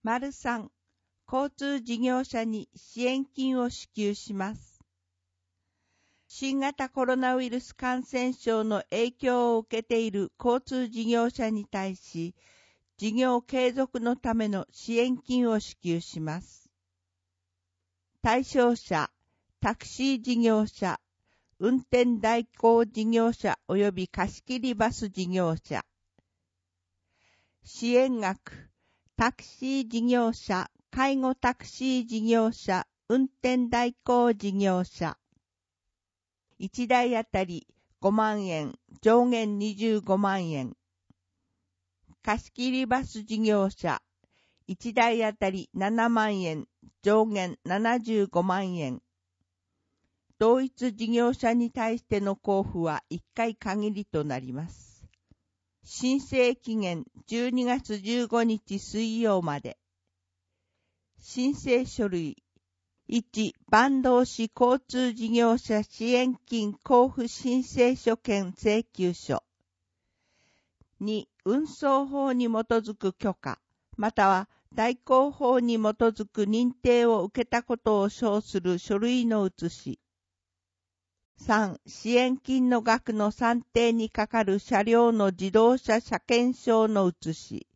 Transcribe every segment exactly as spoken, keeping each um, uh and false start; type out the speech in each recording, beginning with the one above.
丸さん、交通事業者に支援金を支給します。新型コロナウイルス感染症の影響を受けている交通事業者に対し、事業継続のための支援金を支給します。対象者、タクシー事業者、運転代行事業者及び貸切バス事業者。支援額、タクシー事業者、介護タクシー事業者、運転代行事業者。いちだいあたりごまんえん、上限にじゅうごまんえん。貸切バス事業者、いちだいあたりななまんえん、上限ななじゅうごまんえん。同一事業者に対しての交付はいっかい限りとなります。申請期限じゅうにがつじゅうごにち水曜まで。申請書類いち、坂東市交通事業者支援金交付申請書兼請求書。に、運送法に基づく許可、または代行法に基づく認定を受けたことを証する書類の写し。さん、支援金の額の算定にかかる車両の自動車車検証の写し。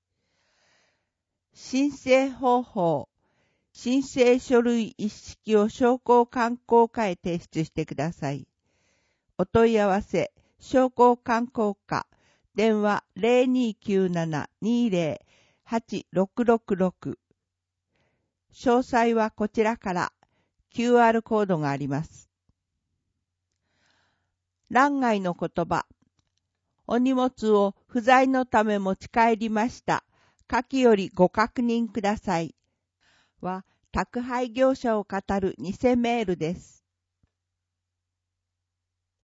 申請方法。申請書類一式を商工観光課へ提出してください。お問い合わせ、商工観光課、電話 ゼロにきゅうなな にゼロ はちろくろくろく。詳細はこちらから キューアール コードがあります。欄外の言葉。お荷物を不在のため持ち帰りました。下記よりご確認ください。は、宅配業者を語る偽メールです。